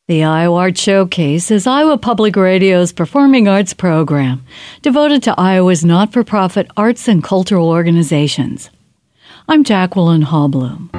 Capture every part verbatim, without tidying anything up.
The Iowa Art Showcase is Iowa Public Radio's performing arts program devoted to Iowa's not-for-profit arts and cultural organizations. I'm Jacqueline Hallbloom.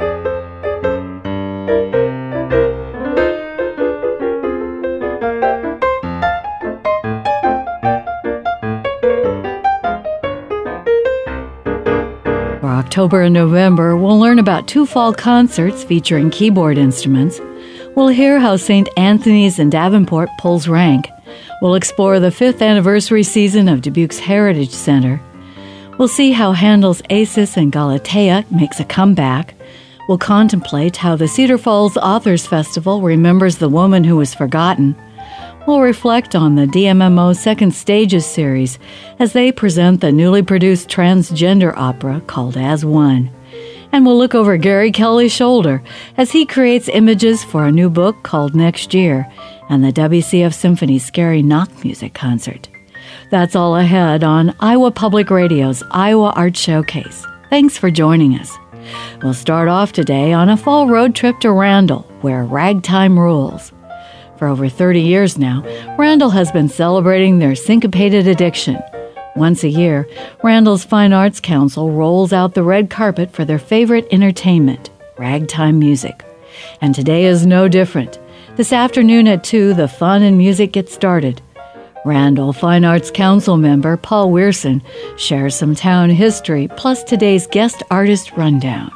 For October and November, we'll learn about two fall concerts featuring keyboard instruments. We'll hear how Saint Anthony's in Davenport pulls rank. We'll explore the fifth anniversary season of Dubuque's Heritage Center. We'll see how Handel's Acis and Galatea makes a comeback. We'll contemplate how the Cedar Falls Authors Festival remembers the woman who was forgotten. We'll reflect on the D M M O Second Stages series as they present the newly produced transgender opera called As One. And we'll look over Gary Kelly's shoulder as he creates images for a new book called Next Year and the W C F Symphony's Scary Knock Music Concert. That's all ahead on Iowa Public Radio's Iowa Art Showcase. Thanks for joining us. We'll start off today on a fall road trip to Randall, where ragtime rules. For over thirty years now, Randall has been celebrating their syncopated addiction. Once a year, Randall's Fine Arts Council rolls out the red carpet for their favorite entertainment, ragtime music. And today is no different. This afternoon at two, the fun and music get started. Randall Fine Arts Council member Paul Weirson shares some town history, plus today's guest artist rundown.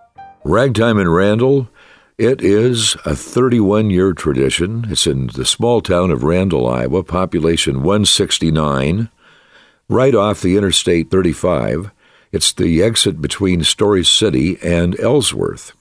Ragtime in Randall, it is a thirty-one-year tradition. It's in the small town of Randall, Iowa, population one sixty-nine. Right off the Interstate thirty-five, it's the exit between Story City and Ellsworth.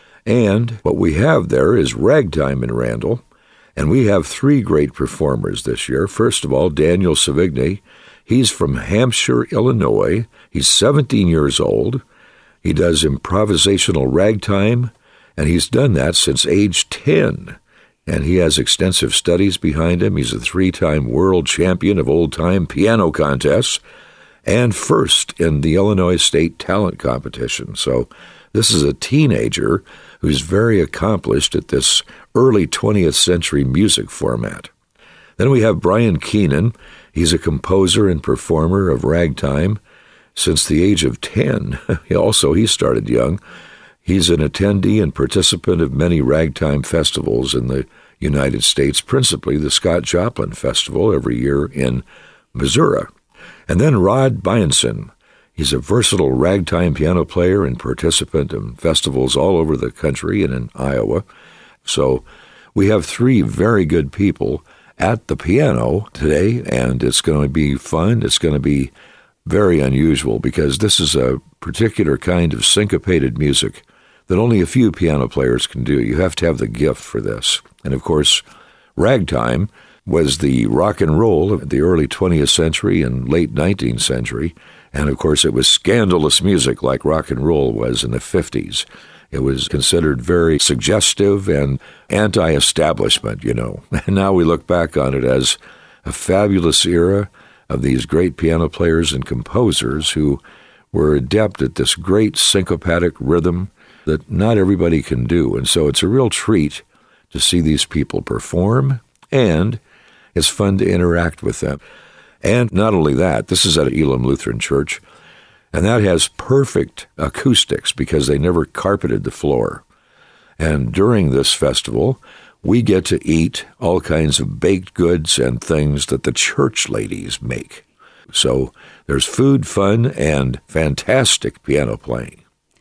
And what we have there is ragtime in Randall, and we have three great performers this year. First of all, Daniel Savigny. He's from Hampshire, Illinois. He's seventeen years old. He does improvisational ragtime, and he's done that since age ten. And he has extensive studies behind him. He's a three-time world champion of old-time piano contests and first in the Illinois State Talent Competition. So this is a teenager who's very accomplished at this early twentieth century music format. Then we have Brian Keenan. He's a composer and performer of ragtime since the age of ten. Also, he started young. He's an attendee and participant of many ragtime festivals in the United States, principally the Scott Joplin Festival every year in Missouri. And then Rod Byenson. He's a versatile ragtime piano player and participant in festivals all over the country and in Iowa. So we have three very good people at the piano today, and it's going to be fun. It's going to be very unusual because this is a particular kind of syncopated music that only a few piano players can do. You have to have the gift for this. And of course, ragtime was the rock and roll of the early twentieth century and late nineteenth century. And of course, it was scandalous music like rock and roll was in the fifties. It was considered very suggestive and anti-establishment, you know. And now we look back on it as a fabulous era of these great piano players and composers who were adept at this great syncopatic rhythm that not everybody can do. And so it's a real treat to see these people perform, and it's fun to interact with them. And not only that, this is at Elam Lutheran Church, and that has perfect acoustics because they never carpeted the floor. And during this festival, we get to eat all kinds of baked goods and things that the church ladies make. So there's food, fun, and fantastic piano playing.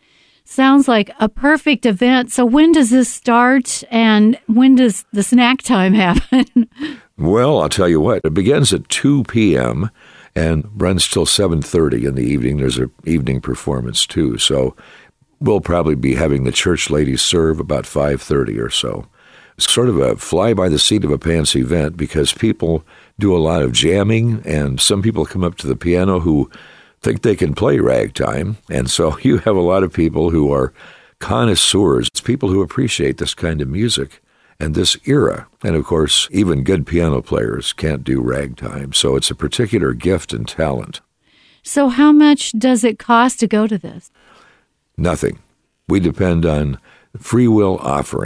Sounds like a perfect event. So when does this start, and when does the snack time happen? Well, I'll tell you what. It begins at two p.m. and runs till seven thirty in the evening. There's an evening performance, too. So we'll probably be having the church ladies serve about five thirty or so. It's sort of a fly-by-the-seat-of-a-pants event because people do a lot of jamming, and some people come up to the piano who think they can play ragtime, and so you have a lot of people who are connoisseurs. It's people who appreciate this kind of music and this era. And of course, even good piano players can't do ragtime, so it's a particular gift and talent. So how much does it cost to go to this? Nothing. We depend on free will offering.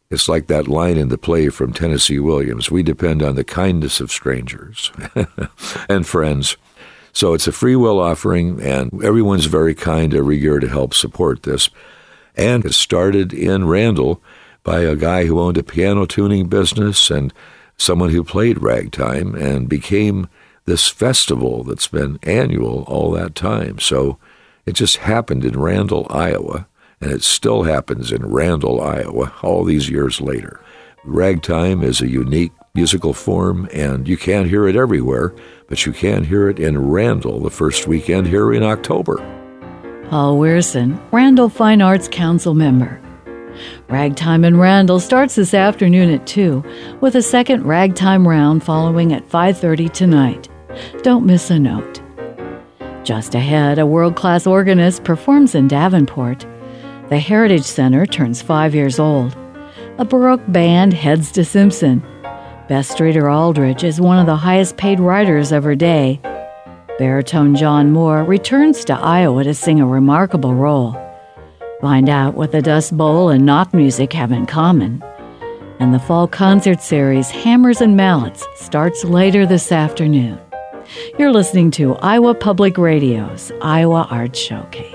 It's like that line in the play from Tennessee Williams, we depend on the kindness of strangers and friends. So it's a free will offering, and everyone's very kind every year to help support this. And it started in Randall by a guy who owned a piano tuning business and someone who played ragtime, and became this festival that's been annual all that time. So it just happened in Randall, Iowa, and it still happens in Randall, Iowa, all these years later. Ragtime is a unique musical form, and you can't hear it everywhere, but you can hear it in Randall the first weekend here in October. Paul Weirson, Randall Fine Arts Council member. Ragtime in Randall starts this afternoon at two, with a second ragtime round following at five thirty tonight. Don't miss a note. Just ahead, a world-class organist performs in Davenport. The Heritage Center turns five years old. A Baroque band heads to Simpson. Bess Streeter Aldrich is one of the highest-paid writers of her day. Baritone John Moore returns to Iowa to sing a remarkable role. Find out what the Dust Bowl and knock music have in common. And the fall concert series Hammers and Mallets starts later this afternoon. You're listening to Iowa Public Radio's Iowa Arts Showcase.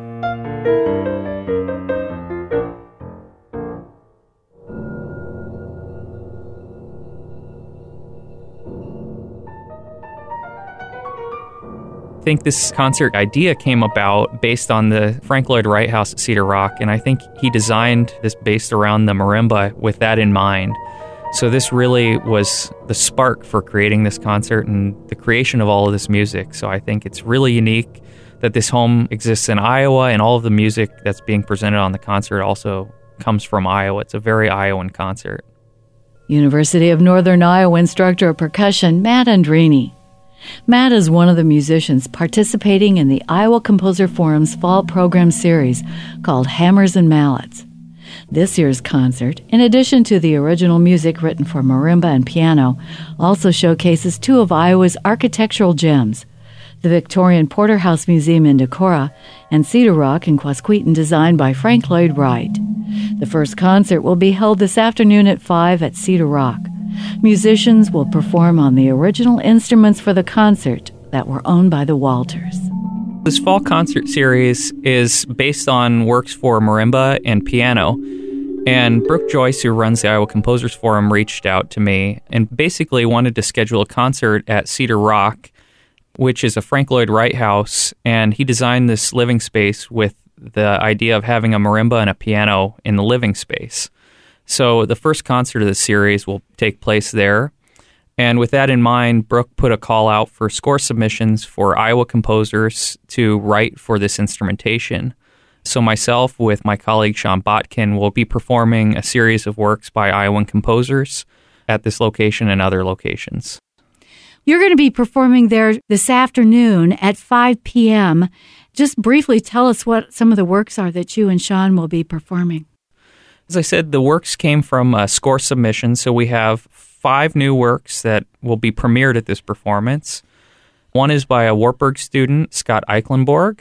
I think this concert idea came about based on the Frank Lloyd Wright House at Cedar Rock, and I think he designed this based around the marimba with that in mind. So this really was the spark for creating this concert and the creation of all of this music. So I think it's really unique that this home exists in Iowa, and all of the music that's being presented on the concert also comes from Iowa. It's a very Iowan concert. University of Northern Iowa instructor of percussion Matt Andrini. Matt is one of the musicians participating in the Iowa Composer Forum's fall program series called Hammers and Mallets. This year's concert, in addition to the original music written for marimba and piano, also showcases two of Iowa's architectural gems, the Victorian Porterhouse Museum in Decorah and Cedar Rock in Quasqueton, designed by Frank Lloyd Wright. The first concert will be held this afternoon at five at Cedar Rock. Musicians will perform on the original instruments for the concert that were owned by the Walters. This fall concert series is based on works for marimba and piano. And Brooke Joyce, who runs the Iowa Composers Forum, reached out to me and basically wanted to schedule a concert at Cedar Rock, which is a Frank Lloyd Wright house. And he designed this living space with the idea of having a marimba and a piano in the living space. So the first concert of the series will take place there. And with that in mind, Brooke put a call out for score submissions for Iowa composers to write for this instrumentation. So myself, with my colleague Sean Botkin, will be performing a series of works by Iowan composers at this location and other locations. You're going to be performing there this afternoon at five p.m. Just briefly tell us what some of the works are that you and Sean will be performing. As I said, the works came from a score submission, so we have five new works that will be premiered at this performance. One is by a Wartburg student, Scott Eichenborg,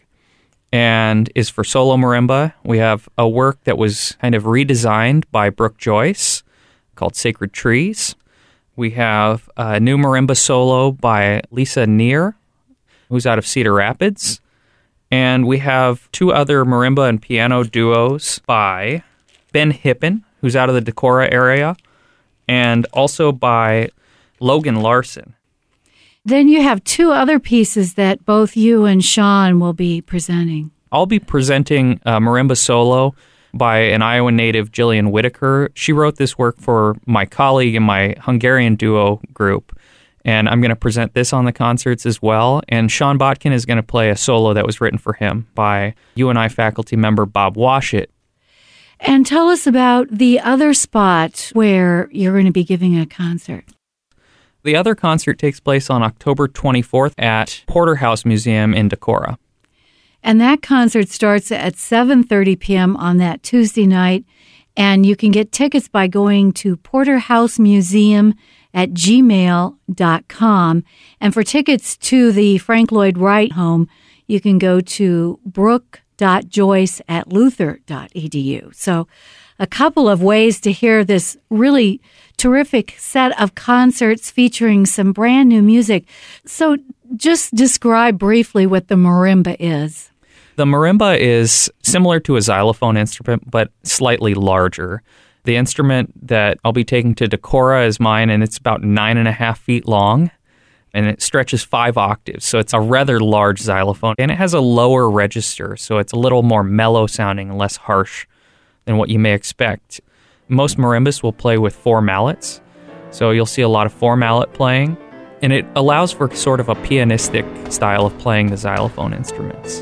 and is for solo marimba. We have a work that was kind of redesigned by Brooke Joyce called Sacred Trees. We have a new marimba solo by Lisa Neer, who's out of Cedar Rapids. And we have two other marimba and piano duos by Ben Hippen, who's out of the Decorah area, and also by Logan Larson. Then you have two other pieces that both you and Sean will be presenting. I'll be presenting a marimba solo by an Iowa native, Jillian Whitaker. She wrote this work for my colleague in my Hungarian duo group, and I'm going to present this on the concerts as well. And Sean Botkin is going to play a solo that was written for him by U N I faculty member Bob Washit. And tell us about the other spot where you're going to be giving a concert. The other concert takes place on October twenty-fourth at Porterhouse Museum in Decorah. And that concert starts at seven thirty p.m. on that Tuesday night. And you can get tickets by going to porterhousemuseum at gmail dot com. And for tickets to the Frank Lloyd Wright home, you can go to Brooke dot joyce at luther dot e d u. So a couple of ways to hear this really terrific set of concerts featuring some brand new music. So just describe briefly what the marimba is. The marimba is similar to a xylophone instrument, but slightly larger. The instrument that I'll be taking to Decorah is mine, and it's about nine and a half feet long, and it stretches five octaves. So it's a rather large xylophone, and it has a lower register, so it's a little more mellow sounding and less harsh than what you may expect. Most marimbas will play with four mallets, so you'll see a lot of four mallet playing, and it allows for sort of a pianistic style of playing the xylophone instruments.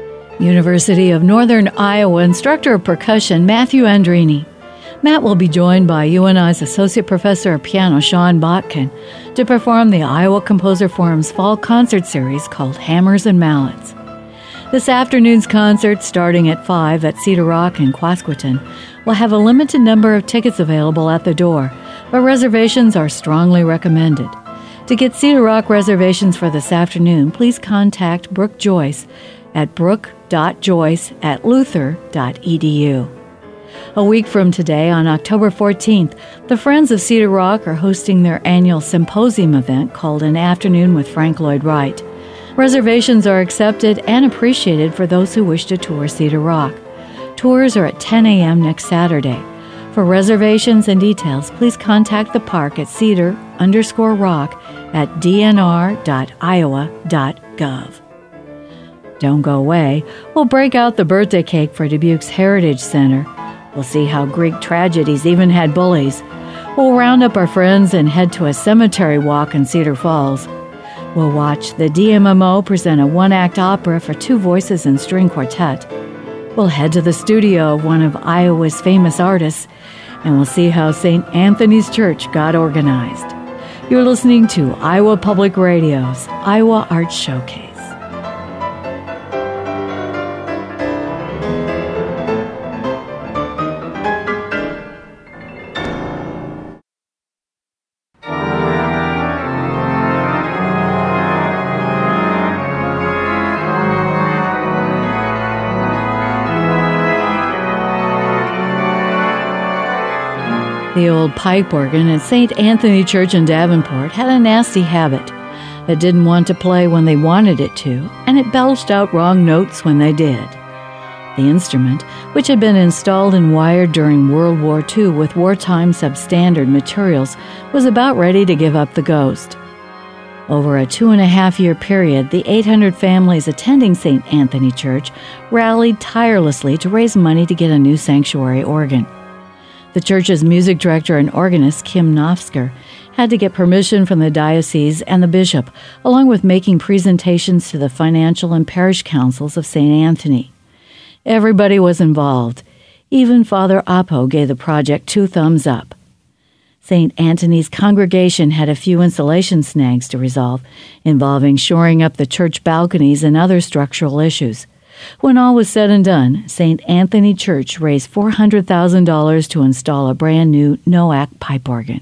University of Northern Iowa instructor of percussion Matthew Andrini. Matt will be joined by U N I's Associate Professor of Piano Sean Botkin to perform the Iowa Composer Forum's fall concert series called Hammers and Mallets. This afternoon's concert, starting at five at Cedar Rock in Quasqueton, will have a limited number of tickets available at the door, but reservations are strongly recommended. To get Cedar Rock reservations for this afternoon, please contact Brooke Joyce at brooke dot joyce at luther dot e d u. A week from today, on October fourteenth, the Friends of Cedar Rock are hosting their annual symposium event called An Afternoon with Frank Lloyd Wright. Reservations are accepted and appreciated for those who wish to tour Cedar Rock. Tours are at ten a.m. next Saturday. For reservations and details, please contact the park at cedar underscore rock at d n r dot iowa dot gov. Don't go away. We'll break out the birthday cake for Dubuque's Heritage Center. We'll see how Greek tragedies even had bullies. We'll round up our friends and head to a cemetery walk in Cedar Falls. We'll watch the D M M O present a one-act opera for two voices and string quartet. We'll head to the studio of one of Iowa's famous artists, and we'll see how Saint Anthony's Church got organized. You're listening to Iowa Public Radio's Iowa Arts Showcase. The old pipe organ at Saint Anthony Church in Davenport had a nasty habit. It didn't want to play when they wanted it to, and it belched out wrong notes when they did. The instrument, which had been installed and wired during World War Two with wartime substandard materials, was about ready to give up the ghost. Over a two-and-a-half-year period, the eight hundred families attending Saint Anthony Church rallied tirelessly to raise money to get a new sanctuary organ. The church's music director and organist, Kim Nofsker, had to get permission from the diocese and the bishop, along with making presentations to the financial and parish councils of Saint Anthony. Everybody was involved. Even Father Apo gave the project two thumbs up. Saint Anthony's congregation had a few installation snags to resolve, involving shoring up the church balconies and other structural issues. When all was said and done, Saint Anthony Church raised four hundred thousand dollars to install a brand new Noack pipe organ.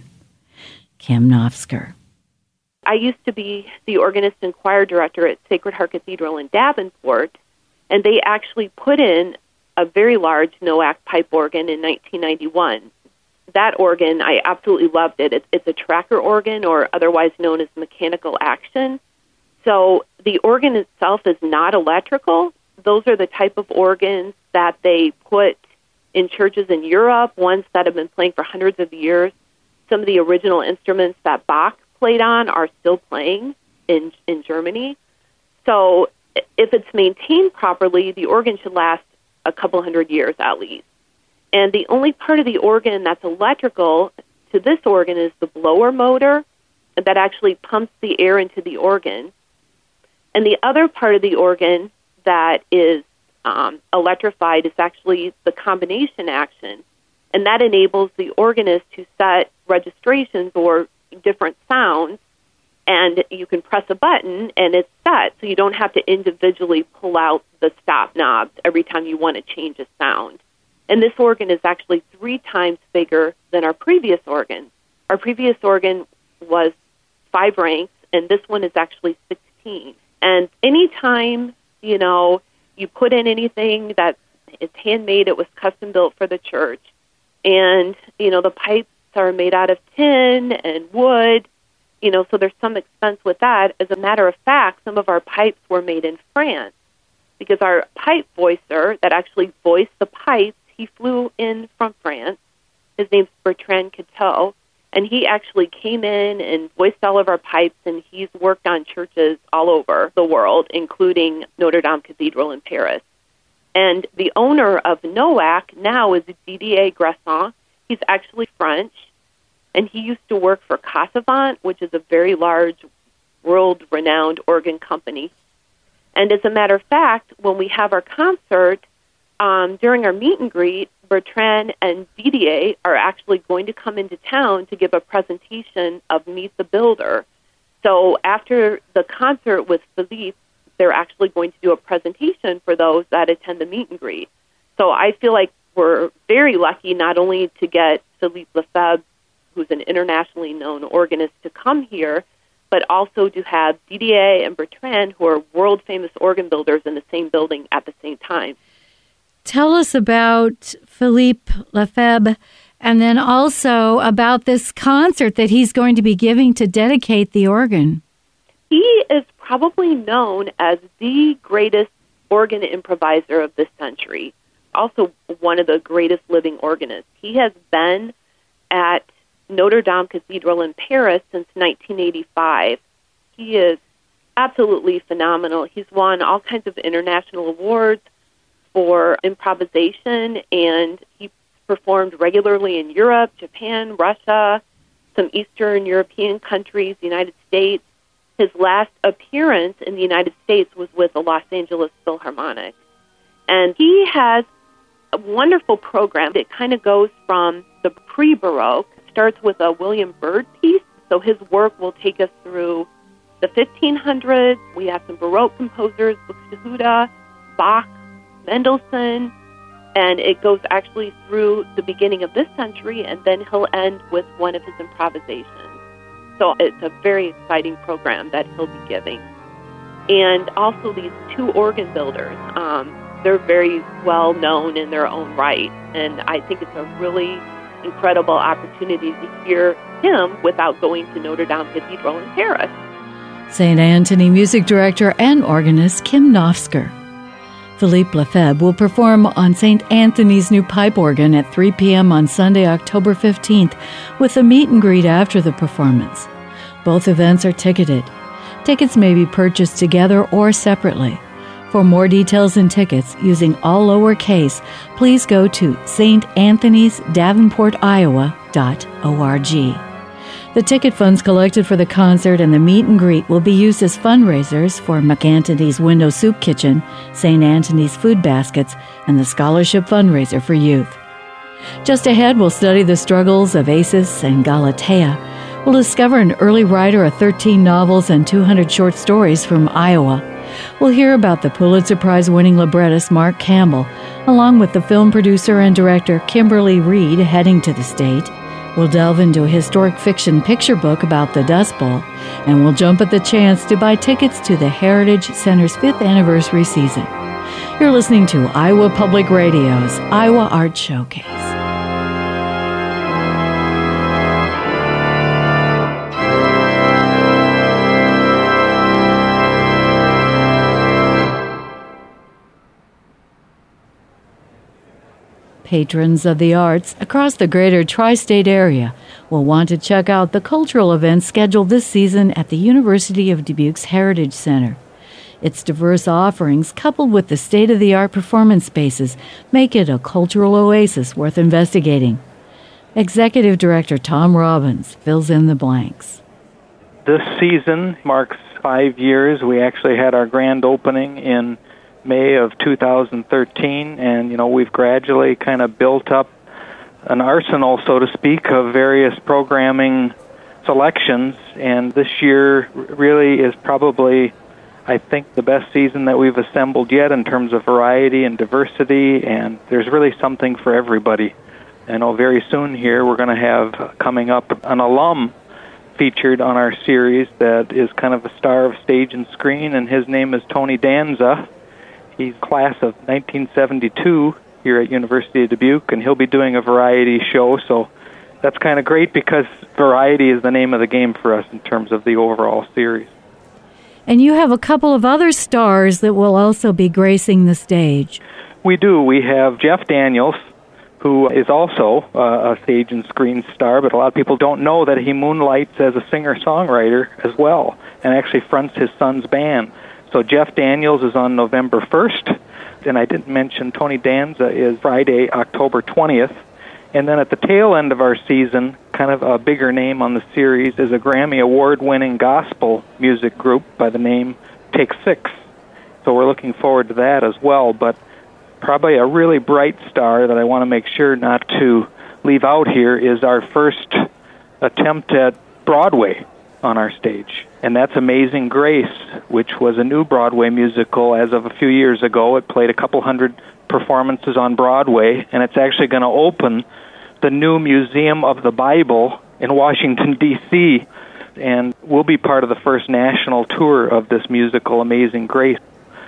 Kim Nofsker. I used to be the organist and choir director at Sacred Heart Cathedral in Davenport, and they actually put in a very large Noack pipe organ in nineteen ninety-one. That organ, I absolutely loved it. It's, it's a tracker organ, or otherwise known as mechanical action. So the organ itself is not electrical. Those are the type of organs that they put in churches in Europe, ones that have been playing for hundreds of years. Some of the original instruments that Bach played on are still playing in in Germany. So if it's maintained properly, the organ should last a couple hundred years at least. And the only part of the organ that's electrical to this organ is the blower motor that actually pumps the air into the organ. And the other part of the organ that is um, electrified is actually the combination action, and that enables the organist to set registrations or different sounds, and you can press a button and it's set, so you don't have to individually pull out the stop knobs every time you want to change a sound. And this organ is actually three times bigger than our previous organ. Our previous organ was five ranks, and this one is actually sixteen. And anytime you know, you put in anything that is handmade, it was custom built for the church, And, you know, the pipes are made out of tin and wood, you know, so there's some expense with that. As a matter of fact, some of our pipes were made in France because our pipe voicer that actually voiced the pipes, he flew in from France. His name's Bertrand Cateau, and he actually came in and voiced all of our pipes, and he's worked on churches all over the world, including Notre Dame Cathedral in Paris. And the owner of NOAC now is Didier Grasson. He's actually French, and he used to work for Casavant, which is a very large, world-renowned organ company. And as a matter of fact, when we have our concert, um, during our meet and greet, Bertrand and Didier are actually going to come into town to give a presentation of Meet the Builder. So after the concert with Philippe, they're actually going to do a presentation for those that attend the meet and greet. So I feel like we're very lucky not only to get Philippe Lefebvre, who's an internationally known organist, to come here, but also to have Didier and Bertrand, who are world-famous organ builders, in the same building at the same time. Tell us about Philippe Lefebvre, and then also about this concert that he's going to be giving to dedicate the organ. He is probably known as the greatest organ improviser of this century, also one of the greatest living organists. He has been at Notre Dame Cathedral in Paris since nineteen eighty-five. He is absolutely phenomenal. He's won all kinds of international awards for improvisation, and he performed regularly in Europe, Japan, Russia, some Eastern European countries, the United States. His last appearance in the United States was with the Los Angeles Philharmonic. And he has a wonderful program. It kind of goes from the pre-Baroque, starts with a William Byrd piece, so his work will take us through the fifteen hundreds. We have some Baroque composers, Buxtehude, Bach, Mendelssohn, and it goes actually through the beginning of this century, and then he'll end with one of his improvisations. So it's a very exciting program that he'll be giving. And also these two organ builders, um, they're very well known in their own right, and I think it's a really incredible opportunity to hear him without going to Notre Dame Cathedral in Paris. Saint Anthony music director and organist Kim Nofsker. Philippe Lefebvre will perform on Saint Anthony's new pipe organ at three p.m. on Sunday, October fifteenth, with a meet and greet after the performance. Both events are ticketed. Tickets may be purchased together or separately. For more details and tickets, using all lowercase, please go to s t anthonys davenport iowa dot org. The ticket funds collected for the concert and the meet and greet will be used as fundraisers for McAnthony's Window Soup Kitchen, Saint Anthony's Food Baskets, and the Scholarship Fundraiser for Youth. Just ahead, we'll study the struggles of Acis and Galatea. We'll discover an early writer of thirteen novels and two hundred short stories from Iowa. We'll hear about the Pulitzer Prize-winning librettist Mark Campbell, along with the film producer and director Kimberly Reed heading to the state. We'll delve into a historic fiction picture book about the Dust Bowl, and we'll jump at the chance to buy tickets to the Heritage Center's fifth anniversary season. You're listening to Iowa Public Radio's Iowa Art Showcase. Patrons of the arts across the greater tri-state area will want to check out the cultural events scheduled this season at the University of Dubuque's Heritage Center. Its diverse offerings, coupled with the state-of-the-art performance spaces, make it a cultural oasis worth investigating. Executive Director Tom Robbins fills in the blanks. This season marks five years. We actually had our grand opening in May of two thousand thirteen, and you know we've gradually kind of built up an arsenal, so to speak, of various programming selections, and this year really is probably, I think, the best season that we've assembled yet in terms of variety and diversity, and there's really something for everybody. I know very soon here we're going to have coming up an alum featured on our series that is kind of a star of stage and screen, and his name is Tony Danza. He's class of nineteen seventy-two, here at University of Dubuque, and he'll be doing a variety show, so that's kind of great because variety is the name of the game for us in terms of the overall series. And you have a couple of other stars that will also be gracing the stage. We do. We have Jeff Daniels, who is also uh, a stage and screen star, but a lot of people don't know that he moonlights as a singer-songwriter as well, and actually fronts his son's band. So Jeff Daniels is on November first, and I didn't mention Tony Danza is Friday, October twentieth. And then at the tail end of our season, kind of a bigger name on the series, is a Grammy Award-winning gospel music group by the name Take Six. So we're looking forward to that as well, but probably a really bright star that I want to make sure not to leave out here is our first attempt at Broadway on our stage. And that's Amazing Grace, which was a new Broadway musical as of a few years ago. It played a couple hundred performances on Broadway, and it's actually going to open the new Museum of the Bible in Washington, D C, and we'll be part of the first national tour of this musical, Amazing Grace.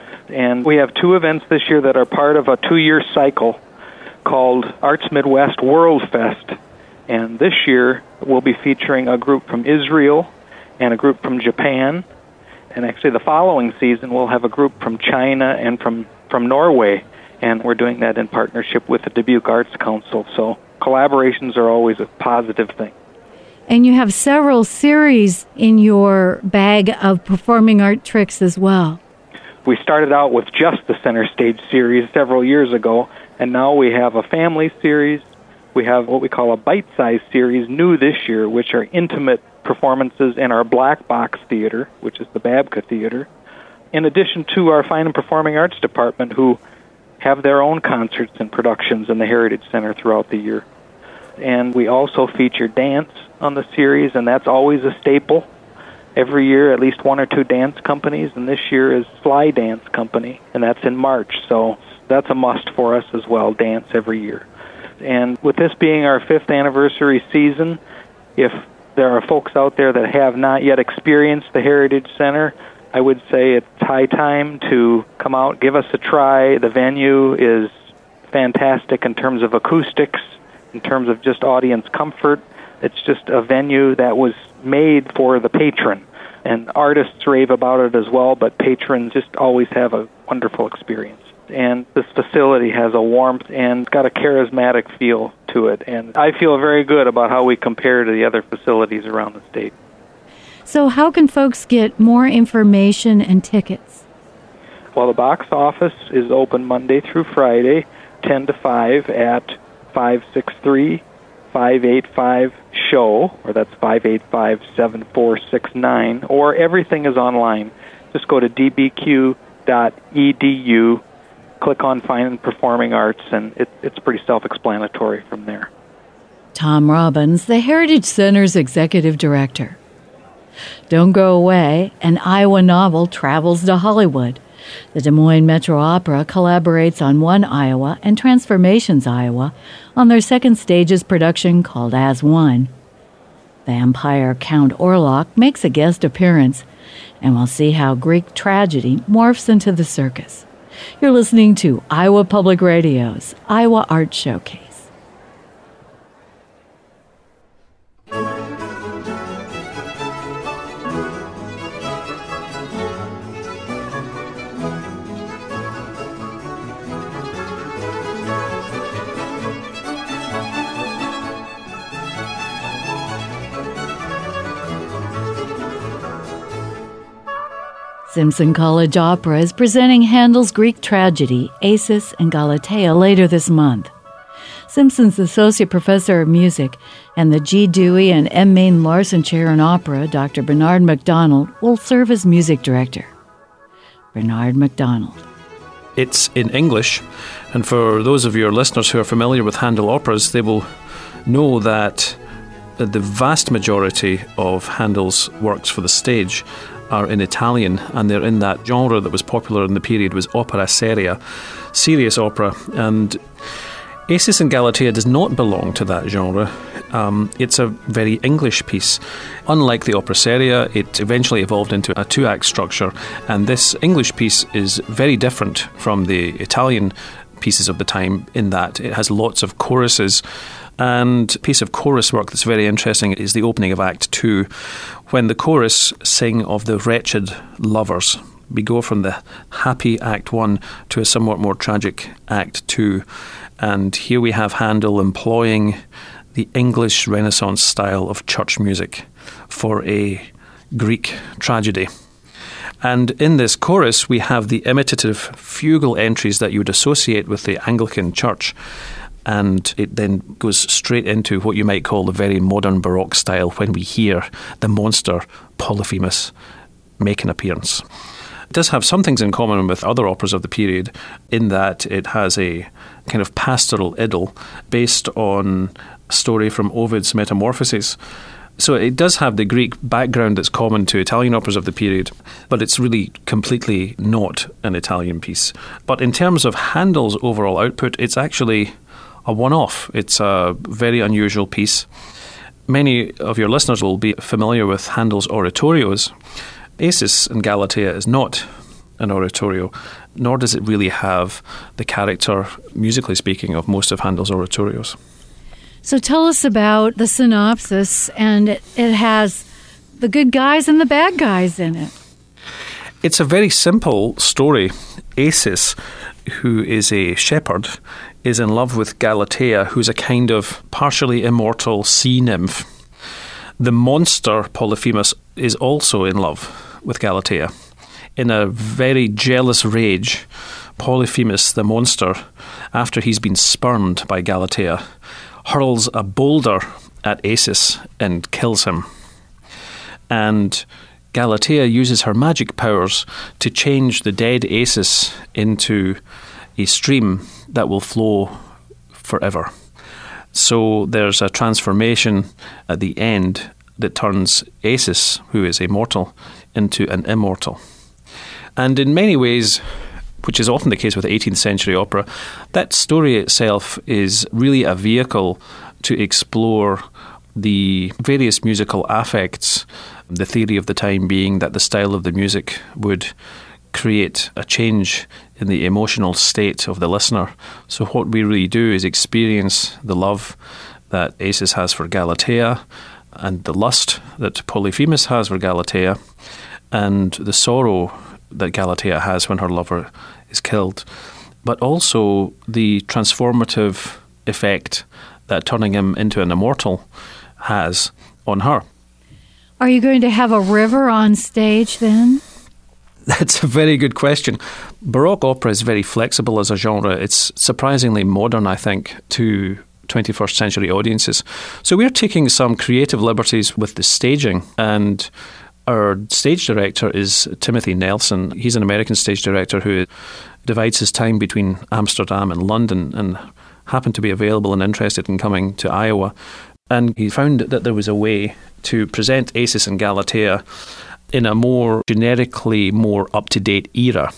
And we have two events this year that are part of a two-year cycle called Arts Midwest World Fest. And this year we'll be featuring a group from Israel and a group from Japan. And actually the following season we'll have a group from China and from, from Norway. And we're doing that in partnership with the Dubuque Arts Council. So collaborations are always a positive thing. And you have several series in your bag of performing art tricks as well. We started out with just the Center Stage series several years ago, and now we have a family series. We have what we call a bite-sized series new this year, which are intimate performances in our Black Box Theater, which is the Babka Theater, in addition to our Fine and Performing Arts Department, who have their own concerts and productions in the Heritage Center throughout the year. And we also feature dance on the series, and that's always a staple. Every year, at least one or two dance companies, and this year is Fly Dance Company, and that's in March. So that's a must for us as well, dance every year. And with this being our fifth anniversary season, if there are folks out there that have not yet experienced the Heritage Center, I would say it's high time to come out, give us a try. The venue is fantastic in terms of acoustics, in terms of just audience comfort. It's just a venue that was made for the patron. And artists rave about it as well, but patrons just always have a wonderful experience. And this facility has a warmth and it's got a charismatic feel to it. And I feel very good about how we compare to the other facilities around the state. So how can folks get more information and tickets? Well, the box office is open Monday through Friday, ten to five at five six three, five eight five, S H O W, or that's five eight five, seven four six nine, or everything is online. Just go to d b q dot e d u, click on Fine and Performing Arts, and it, it's pretty self-explanatory from there. Tom Robbins, the Heritage Center's Executive Director. Don't go away, an Iowa novel travels to Hollywood. The Des Moines Metro Opera collaborates on One Iowa and Transformations Iowa on their second stage's production called As One. Vampire Count Orlok makes a guest appearance, and we'll see how Greek tragedy morphs into the circus. You're listening to Iowa Public Radio's Iowa Art Showcase. Simpson College Opera is presenting Handel's Greek tragedy, Acis and Galatea, later this month. Simpson's Associate Professor of Music and the G. Dewey and M. Main Larson Chair in Opera, Doctor Bernard McDonald, will serve as music director. Bernard McDonald. It's in English, and for those of your listeners who are familiar with Handel operas, they will know that the vast majority of Handel's works for the stage are in Italian, and they're in that genre that was popular in the period was opera seria, serious opera, and Acis and Galatea does not belong to that genre. Um, it's a very English piece. Unlike the opera seria, it eventually evolved into a two-act structure, and this English piece is very different from the Italian pieces of the time in that it has lots of choruses. And a piece of chorus work that's very interesting is the opening of Act Two, when the chorus sing of the wretched lovers. We go from the happy Act One to a somewhat more tragic Act Two. And here we have Handel employing the English Renaissance style of church music for a Greek tragedy. And in this chorus, we have the imitative fugal entries that you would associate with the Anglican Church. And it then goes straight into what you might call the very modern Baroque style when we hear the monster Polyphemus make an appearance. It does have some things in common with other operas of the period in that it has a kind of pastoral idyll based on a story from Ovid's Metamorphoses. So it does have the Greek background that's common to Italian operas of the period, but it's really completely not an Italian piece. But in terms of Handel's overall output, it's actually a one-off. It's a very unusual piece. Many of your listeners will be familiar with Handel's oratorios. Acis in Galatea is not an oratorio, nor does it really have the character, musically speaking, of most of Handel's oratorios. So tell us about the synopsis, and it, it has the good guys and the bad guys in it. It's a very simple story. Acis, who is a shepherd, is in love with Galatea, who's a kind of partially immortal sea nymph. The monster Polyphemus is also in love with Galatea. In a very jealous rage, Polyphemus, the monster, after he's been spurned by Galatea, hurls a boulder at Acis and kills him. And Galatea uses her magic powers to change the dead Acis into a stream that will flow forever. So there's a transformation at the end that turns Acis, who is a mortal, into an immortal. And in many ways, which is often the case with eighteenth century opera, that story itself is really a vehicle to explore the various musical affects, the theory of the time being that the style of the music would create a change in the emotional state of the listener. So what we really do is experience the love that Acis has for Galatea, and the lust that Polyphemus has for Galatea, and the sorrow that Galatea has when her lover is killed, but also the transformative effect that turning him into an immortal has on her. Are you going to have a river on stage then? That's a very good question. Baroque opera is very flexible as a genre. It's surprisingly modern, I think, to twenty-first century audiences. So we're taking some creative liberties with the staging, and our stage director is Timothy Nelson. He's an American stage director who divides his time between Amsterdam and London and happened to be available and interested in coming to Iowa. And he found that there was a way to present Acis and Galatea in a more generically more up-to-date era.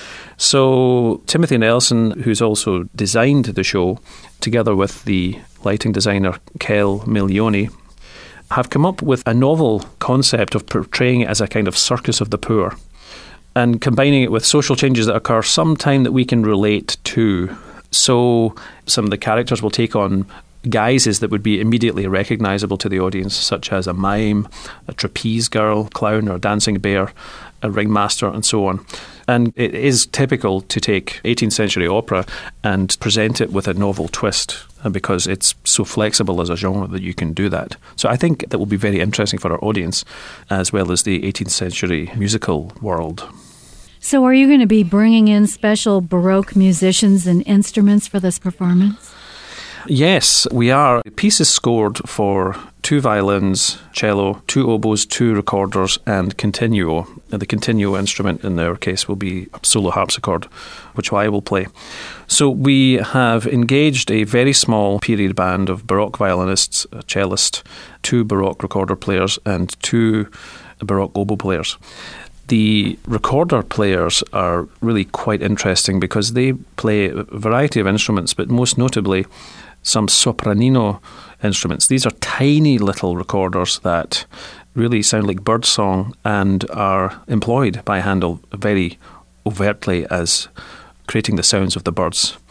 So Timothy Nelson, who's also designed the show, together with the lighting designer Kel Milioni, have come up with a novel concept of portraying it as a kind of circus of the poor and combining it with social changes that occur sometime that we can relate to. So some of the characters will take on guises that would be immediately recognisable to the audience, such as a mime, a trapeze girl, clown or dancing bear, a ringmaster and so on. And it is typical to take eighteenth century opera and present it with a novel twist, because it's so flexible as a genre that you can do that. So I think that will be very interesting for our audience, as well as the eighteenth century musical world. So are you going to be bringing in special Baroque musicians and instruments for this performance? Yes, we are. The piece is scored for two violins, cello, two oboes, two recorders, and continuo. And the continuo instrument in our case will be a solo harpsichord, which I will play. So we have engaged a very small period band of Baroque violinists, a cellist, two Baroque recorder players, and two Baroque oboe players. The recorder players are really quite interesting because they play a variety of instruments, but most notably some sopranino instruments. These are tiny little recorders that really sound like birdsong and are employed by Handel very overtly as creating the sounds of the birds.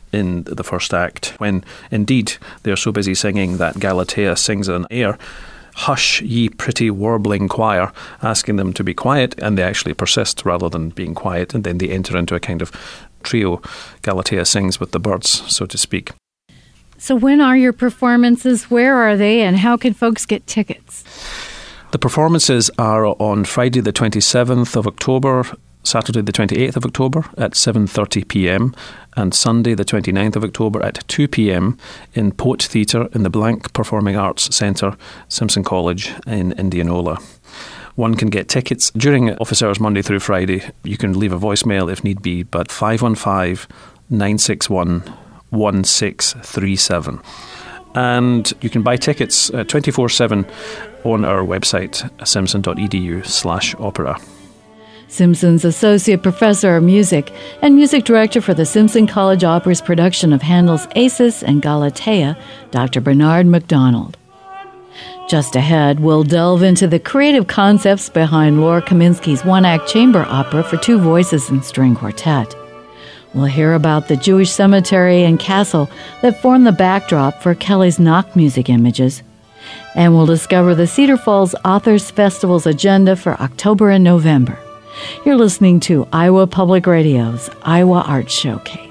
in the first act, when indeed they're so busy singing that Galatea sings an air, "Hush, ye pretty warbling choir," asking them to be quiet, and they actually persist rather than being quiet, and then they enter into a kind of trio. Galatea sings with the birds, so to speak. So when are your performances? Where are they? And how can folks get tickets? The performances are on Friday the twenty-seventh of October, Saturday the twenty-eighth of October at seven thirty p.m. and Sunday the twenty-ninth of October at two p.m. in Poet Theatre in the Blank Performing Arts Centre, Simpson College in Indianola. One can get tickets during office hours Monday through Friday. You can leave a voicemail if need be, but five one five, nine six one, one six three seven. And you can buy tickets uh, twenty-four seven on our website, simpson.edu slash opera. Simpson's Associate Professor of Music and Music Director for the Simpson College Opera's production of Handel's Acis and Galatea, Doctor Bernard McDonald. Just ahead, we'll delve into the creative concepts behind Laura Kaminsky's one-act chamber opera for two voices and string quartet. We'll hear about the Jewish cemetery and castle that form the backdrop for Kelly's Knock music images. And we'll discover the Cedar Falls Authors Festival's agenda for October and November. You're listening to Iowa Public Radio's Iowa Arts Showcase.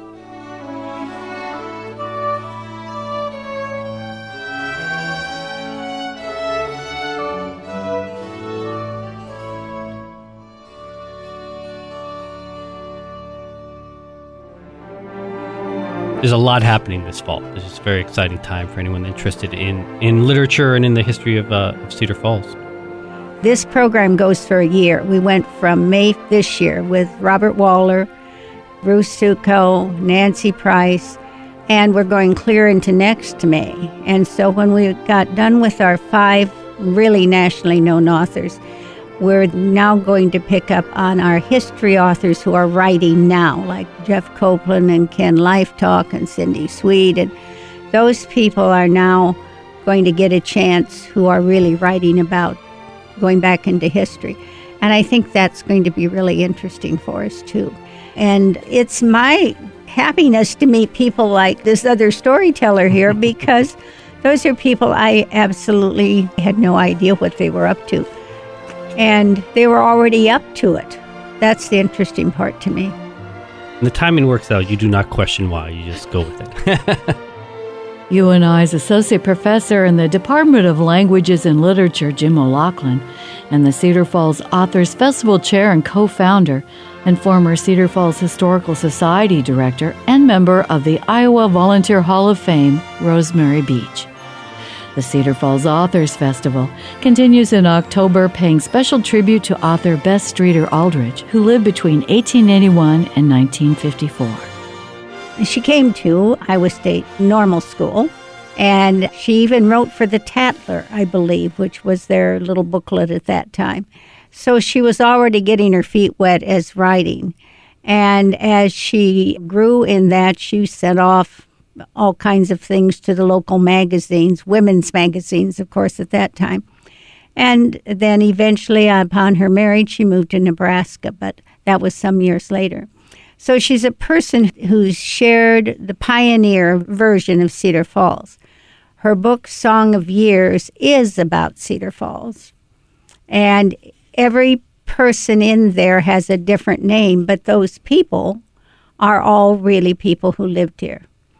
There's a lot happening this fall. This is a very exciting time for anyone interested in, in literature and in the history of, uh, of Cedar Falls. This program goes for a year. We went from May this year with Robert Waller, Bruce Succo, Nancy Price, and we're going clear into next May. And so when we got done with our five really nationally known authors, we're now going to pick up on our history authors who are writing now, like Jeff Copeland and Ken Lifetalk and Cindy Swede. And those people are now going to get a chance who are really writing about going back into history. And I think that's going to be really interesting for us, too. And it's my happiness to meet people like this other storyteller here because those are people I absolutely had no idea what they were up to. And they were already up to it. That's the interesting part to me. When the timing works out, you do not question why. You just go with it. U N I's Associate Professor in the Department of Languages and Literature, Jim O'Loughlin, and the Cedar Falls Authors Festival Chair and co-founder, and former Cedar Falls Historical Society Director and member of the Iowa Volunteer Hall of Fame, Rosemary Beach. The Cedar Falls Authors Festival continues in October, paying special tribute to author Bess Streeter Aldrich, who lived between eighteen eighty-one and nineteen fifty-four. She came to Iowa State Normal School, and she even wrote for the Tatler, I believe, which was their little booklet at that time. So she was already getting her feet wet as writing. And as she grew in that, she sent off all kinds of things to the local magazines, women's magazines, of course, at that time. And then eventually, upon her marriage, she moved to Nebraska, but that was some years later. So she's a person who's shared the pioneer version of Cedar Falls. Her book, Song of Years, is about Cedar Falls. And every person in there has a different name, but those people are all really people who lived here.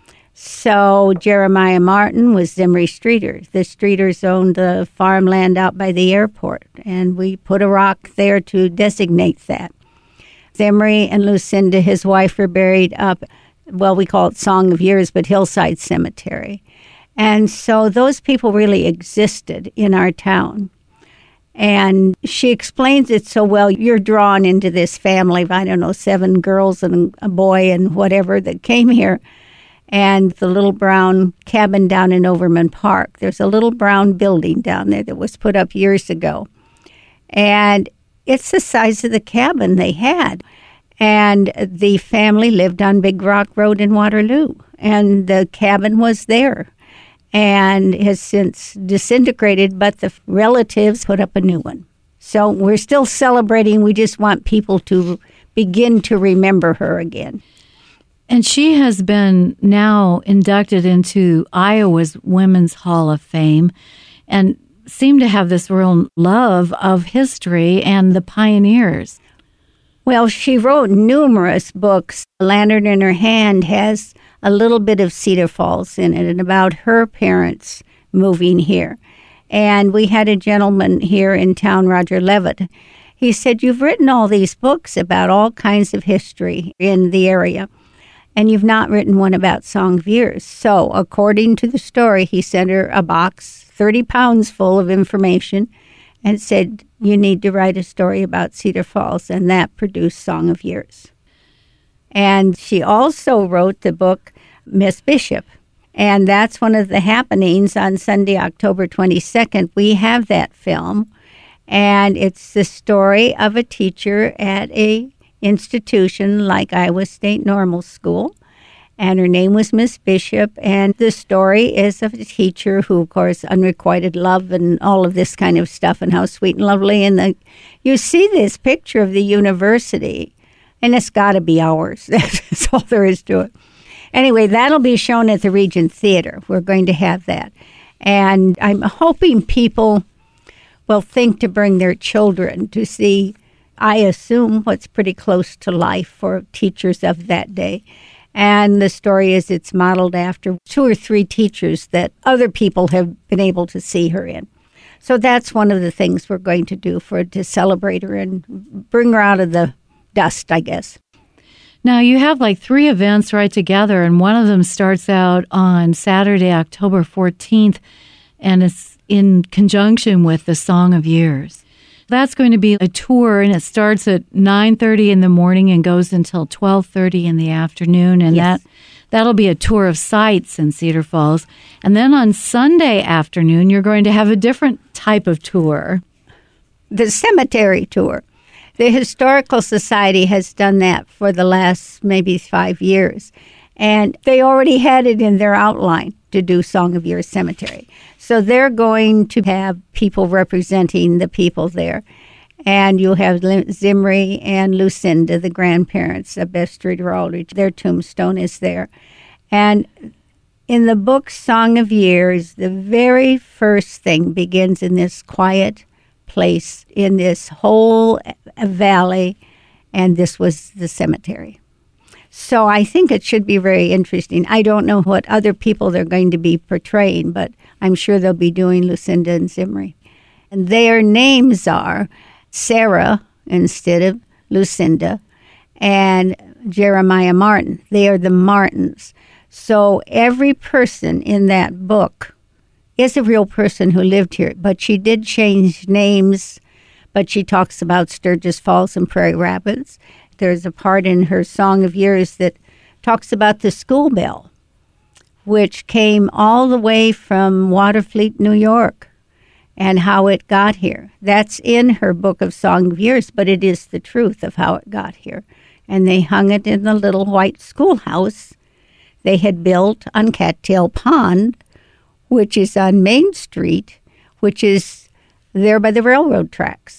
So Jeremiah Martin was Zimri Streeter. The Streeters owned the farmland out by the airport, and we put a rock there to designate that. Zimri and Lucinda, his wife, were buried up, well, we call it Song of Years, but Hillside Cemetery. And so those people really existed in our town. And she explains it so well. You're drawn into this family of, I don't know, seven girls and a boy and whatever that came here. And the little brown cabin down in Overman Park. There's a little brown building down there that was put up years ago. And it's the size of the cabin they had. And the family lived on Big Rock Road in Waterloo. And the cabin was there and has since disintegrated, but the relatives put up a new one. So we're still celebrating. We just want people to begin to remember her again. And she has been now inducted into Iowa's Women's Hall of Fame and seemed to have this real love of history and the pioneers. Well, she wrote numerous books. Lantern in Her Hand has a little bit of Cedar Falls in it and about her parents moving here. And we had a gentleman here in town, Roger Levitt. He said, "You've written all these books about all kinds of history in the area, and you've not written one about Song of Years." So, according to the story, he sent her a box, thirty pounds full of information, and said, "You need to write a story about Cedar Falls," and that produced Song of Years. And she also wrote the book Miss Bishop, and that's one of the happenings on Sunday, October twenty-second. We have that film, and it's the story of a teacher at a institution like Iowa State Normal School, and her name was Miss Bishop, and the story is of a teacher who, of course, unrequited love and all of this kind of stuff, and how sweet and lovely, and the, you see this picture of the university, and it's got to be ours. That's all there is to it. Anyway, that'll be shown at the Regent Theater. We're going to have that, and I'm hoping people will think to bring their children to see, I assume, what's pretty close to life for teachers of that day. And the story is it's modeled after two or three teachers that other people have been able to see her in. So that's one of the things we're going to do for to celebrate her and bring her out of the dust, I guess. Now, you have like three events right together, and one of them starts out on Saturday, October fourteenth, and it's in conjunction with the Song of Years. That's going to be a tour, and it starts at nine thirty in the morning and goes until twelve thirty in the afternoon, and Yes. that, that'll be a tour of sites in Cedar Falls. And then on Sunday afternoon, you're going to have a different type of tour. The cemetery tour. The Historical Society has done that for the last maybe five years, and they already had it in their outline to do Song of Years Cemetery. So they're going to have people representing the people there. And you'll have Zimri and Lucinda, the grandparents of Beth Streeter Aldrich. Their tombstone is there. And in the book Song of Years, the very first thing begins in this quiet place in this whole valley, and this was the cemetery. So I think it should be very interesting. I don't know what other people they're going to be portraying, but I'm sure they'll be doing Lucinda and Zimri. And their names are Sarah instead of Lucinda and Jeremiah Martin. They are the Martins. So every person in that book is a real person who lived here, but she did change names, but she talks about Sturgis Falls and Prairie Rapids. There's a part in her Song of Years that talks about the school bell, which came all the way from Waterfleet, New York, and how it got here. That's in her book of Song of Years, but it is the truth of how it got here. And they hung it in the little white schoolhouse they had built on Cattail Pond, which is on Main Street, which is there by the railroad tracks.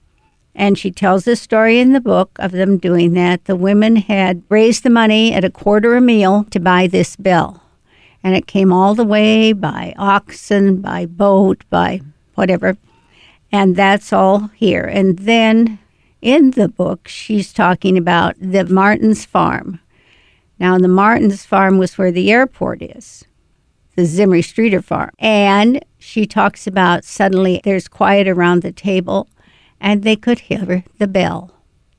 And she tells the story in the book of them doing that. The women had raised the money at a quarter a meal to buy this bell. And it came all the way by oxen, by boat, by whatever. And that's all here. And then in the book, she's talking about the Martins Farm. Now, the Martins Farm was where the airport is, the Zimri Streeter Farm. And she talks about suddenly there's quiet around the table, and they could hear the bell.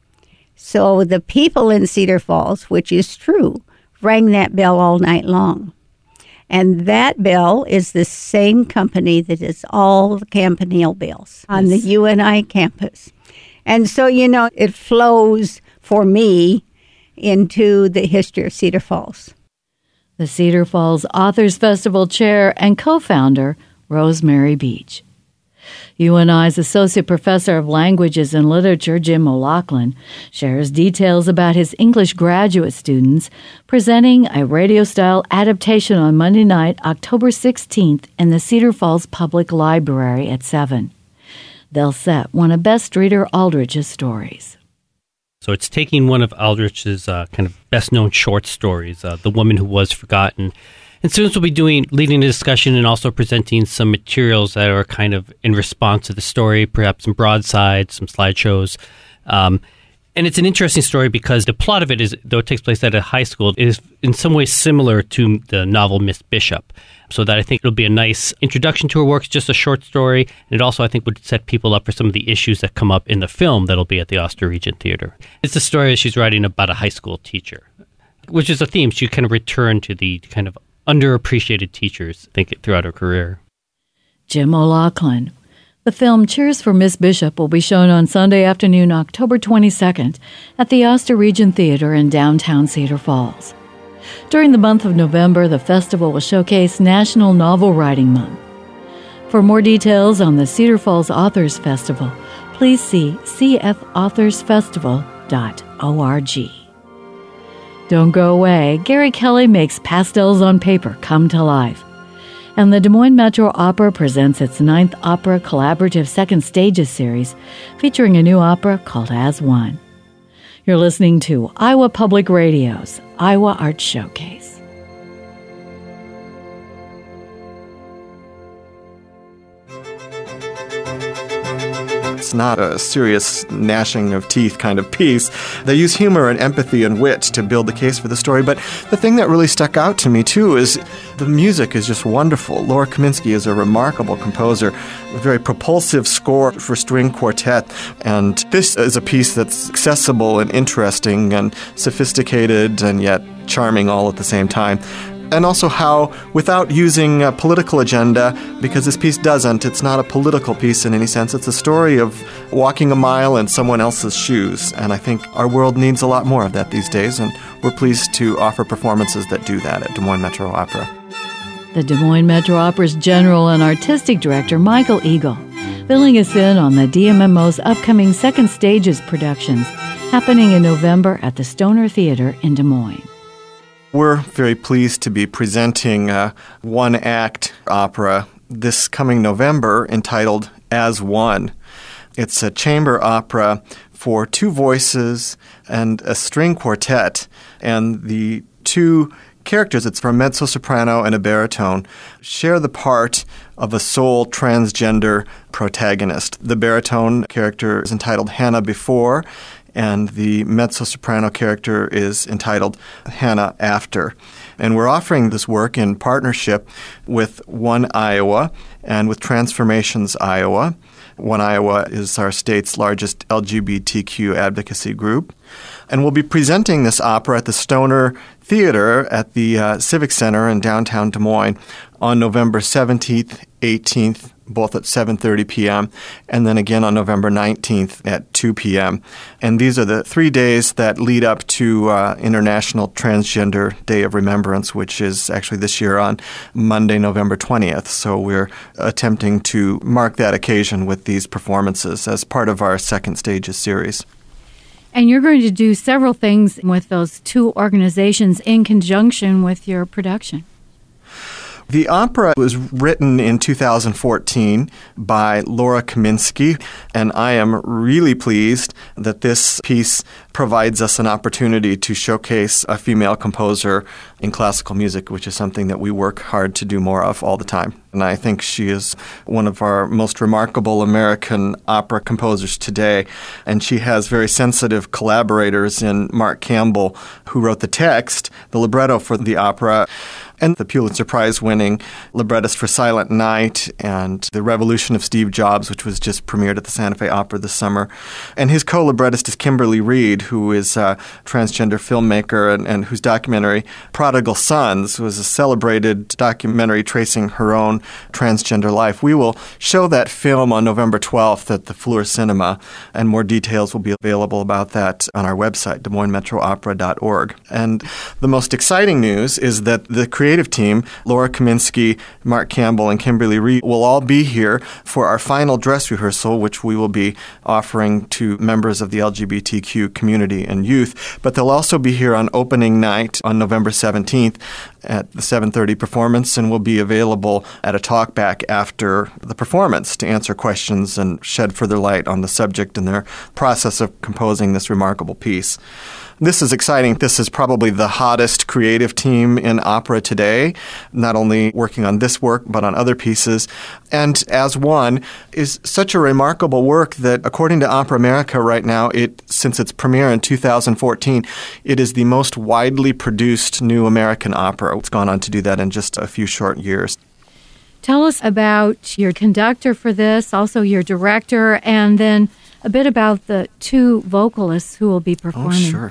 So the people in Cedar Falls, which is true, rang that bell all night long. And that bell is the same company that is all the Campanile bells on the U N I campus. And so, you know, it flows for me into the history of Cedar Falls. The Cedar Falls Authors Festival chair and co-founder, Rosemary Beach. U N I's Associate Professor of Languages and Literature, Jim O'Loughlin, shares details about his English graduate students presenting a radio-style adaptation on Monday night, October sixteenth, in the Cedar Falls Public Library at seven. They'll set one of Beth Streeter Aldrich's stories. So it's taking one of Aldrich's uh, kind of best-known short stories, uh, The Woman Who Was Forgotten. And students will be doing leading a discussion and also presenting some materials that are kind of in response to the story, perhaps some broadsides, some slideshows. Um, and it's an interesting story because the plot of it is, though it takes place at a high school, it is in some ways similar to the novel Miss Bishop. So that I think it'll be a nice introduction to her work. It's just a short story. And it also, I think, would set people up for some of the issues that come up in the film that'll be at the Oster Regent Theater. It's a story that she's writing about a high school teacher, which is a theme. She kind of returned to the kind of underappreciated teachers, I think, throughout her career. Jim O'Loughlin. The film Cheers for Miss Bishop will be shown on Sunday afternoon, October twenty-second, at the Oster Regent Theater in downtown Cedar Falls. During the month of November, the festival will showcase National Novel Writing Month. For more details on the Cedar Falls Authors Festival, please see c f authors festival dot org. Don't go away. Gary Kelly makes pastels on paper come to life. And the Des Moines Metro Opera presents its ninth Opera Collaborative Second Stages series, featuring a new opera called As One. You're listening to Iowa Public Radio's Iowa Arts Showcase. It's not a serious gnashing of teeth kind of piece. They use humor and empathy and wit to build the case for the story. But the thing that really stuck out to me, too, is the music is just wonderful. Laura Kaminsky is a remarkable composer, a very propulsive score for string quartet. And this is a piece that's accessible and interesting and sophisticated and yet charming all at the same time. And also how, without using a political agenda, because this piece doesn't, it's not a political piece in any sense, it's a story of walking a mile in someone else's shoes. And I think our world needs a lot more of that these days, and we're pleased to offer performances that do that at Des Moines Metro Opera. The Des Moines Metro Opera's General and Artistic Director, Michael Eagle, filling us in on the D M M O's upcoming Second Stages productions happening in November at the Stoner Theater in Des Moines. We're very pleased to be presenting a one-act opera this coming November entitled As One. It's a chamber opera for two voices and a string quartet, and the two characters, it's for a mezzo-soprano and a baritone, share the part of a sole transgender protagonist. The baritone character is entitled Hannah Before, and the mezzo-soprano character is entitled Hannah After. And we're offering this work in partnership with One Iowa and with Transformations Iowa. One Iowa is our state's largest L G B T Q advocacy group. And we'll be presenting this opera at the Stoner Theater at the uh, Civic Center in downtown Des Moines on November seventeenth, eighteenth, both at seven thirty p.m., and then again on November nineteenth at two p.m. And these are the three days that lead up to uh, International Transgender Day of Remembrance, which is actually this year on Monday, November twentieth. So we're attempting to mark that occasion with these performances as part of our Second Stages series. And you're going to do several things with those two organizations in conjunction with your production. The opera was written in two thousand fourteen by Laura Kaminsky, and I am really pleased that this piece provides us an opportunity to showcase a female composer in classical music, which is something that we work hard to do more of all the time. And I think she is one of our most remarkable American opera composers today. And she has very sensitive collaborators in Mark Campbell, who wrote the text, the libretto for the opera, and the Pulitzer Prize-winning librettist for Silent Night and The Revolution of Steve Jobs, which was just premiered at the Santa Fe Opera this summer. And his co-librettist is Kimberly Reed, who is a transgender filmmaker and, and whose documentary Prodigal Sons was a celebrated documentary tracing her own transgender life. We will show that film on November twelfth at the Fleur Cinema, and more details will be available about that on our website, des moines metro opera dot org. And the most exciting news is that the creative team, Laura Kaminsky, Mark Campbell, and Kimberly Reed, will all be here for our final dress rehearsal, which we will be offering to members of the L G B T Q community and youth. But they'll also be here on opening night on November seventeenth at the seven thirty performance and will be available at a talkback after the performance to answer questions and shed further light on the subject and their process of composing this remarkable piece. This is exciting. This is probably the hottest creative team in opera today, not only working on this work, but on other pieces. And As One is such a remarkable work that, according to Opera America right now, it since its premiere in two thousand fourteen, it is the most widely produced new American opera. It's gone on to do that in just a few short years. Tell us about your conductor for this, also your director, and then a bit about the two vocalists who will be performing. Oh, sure.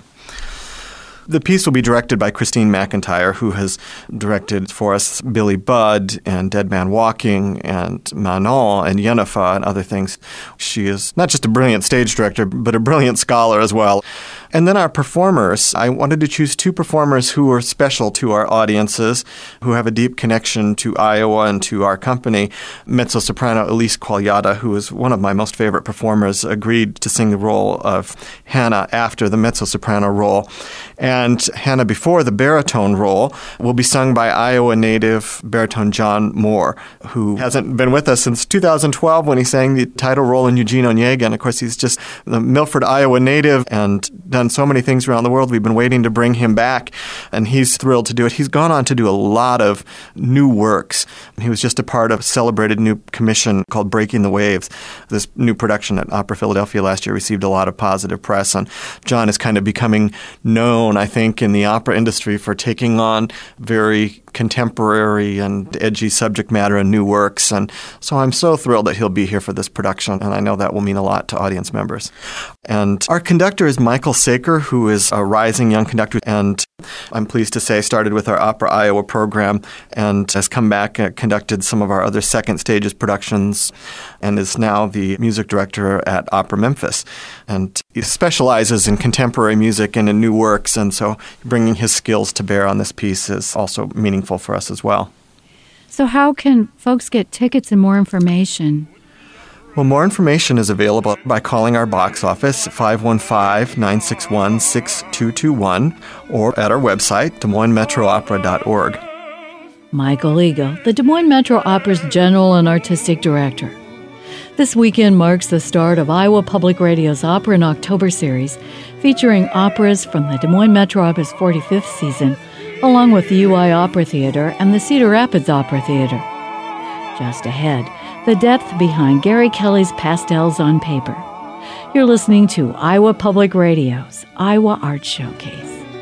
The piece will be directed by Christine McIntyre, who has directed for us Billy Budd and Dead Man Walking and Manon and Yennefer and other things. She is not just a brilliant stage director, but a brilliant scholar as well. And then our performers. I wanted to choose two performers who are special to our audiences, who have a deep connection to Iowa and to our company. Mezzo-soprano Elise Quagliata, who is one of my most favorite performers, agreed to sing the role of Hannah after the mezzo-soprano role. And Hannah before the baritone role will be sung by Iowa native baritone John Moore, who hasn't been with us since two thousand twelve when he sang the title role in Eugene Onega. And of course, he's just the Milford, Iowa native and done so many things around the world. We've been waiting to bring him back, and he's thrilled to do it. He's gone on to do a lot of new works. He was just a part of a celebrated new commission called Breaking the Waves. This new production at Opera Philadelphia last year received a lot of positive press, and John is kind of becoming known, I think, in the opera industry for taking on very contemporary and edgy subject matter and new works. And so I'm so thrilled that he'll be here for this production, and I know that will mean a lot to audience members. And our conductor is Michael Saker, who is a rising young conductor, and I'm pleased to say started with our Opera Iowa program and has come back and conducted some of our other second stages productions and is now the music director at Opera Memphis. And he specializes in contemporary music and in new works, and so bringing his skills to bear on this piece is also meaningful for us as well. So how can folks get tickets and more information? Well, more information is available by calling our box office, five one five, nine six one, six two two one, or at our website, Des Moines Metro Opera dot org. Michael Eagle, the Des Moines Metro Opera's General and Artistic Director. This weekend marks the start of Iowa Public Radio's Opera in October series, featuring operas from the Des Moines Metro Opera's forty-fifth season, along with the U I Opera Theater and the Cedar Rapids Opera Theater. Just ahead, the depth behind Gary Kelly's Pastels on Paper. You're listening to Iowa Public Radio's Iowa Art Showcase.